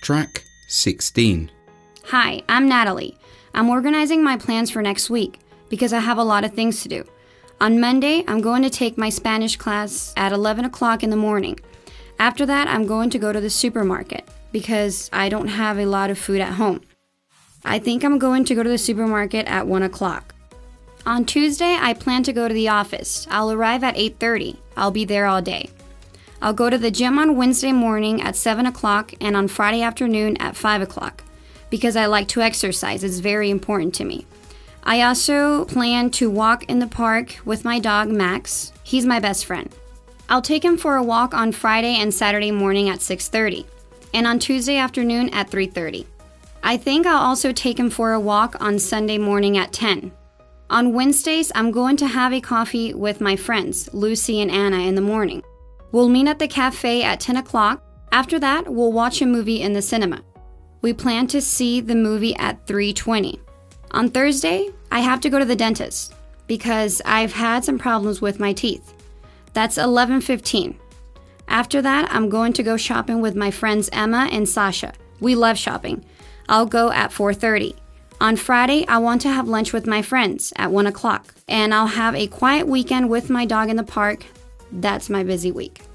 Track 16. Hi, I'm Natalie. I'm organizing my plans for next week because I have a lot of things to do. On Monday, I'm going to take my Spanish class at 11 o'clock in the morning. After that, I'm going to go to the supermarket because I don't have a lot of food at home. I think I'm going to go to the supermarket at 1 o'clock. On Tuesday, I plan to go to the office. I'll arrive at 8:30. I'll be there all day. I'll go to the gym on Wednesday morning at 7 o'clock and on Friday afternoon at 5 o'clock because I like to exercise. It's very important to me. I also plan to walk in the park with my dog, Max. He's my best friend. I'll take him for a walk on Friday and Saturday morning at 6:30 and on Tuesday afternoon at 3:30. I think I'll also take him for a walk on Sunday morning at 10. On Wednesdays, I'm going to have a coffee with my friends, Lucy and Anna, in the morning. We'll meet at the cafe at 10 o'clock. After that, we'll watch a movie in the cinema. We plan to see the movie at 3:20. On Thursday, I have to go to the dentist because I've had some problems with my teeth. That's 11:15. After that, I'm going to go shopping with my friends Emma and Sasha. We love shopping. I'll go at 4:30. On Friday, I want to have lunch with my friends at 1 o'clock. And I'll have a quiet weekend with my dog in the park. That's my busy week.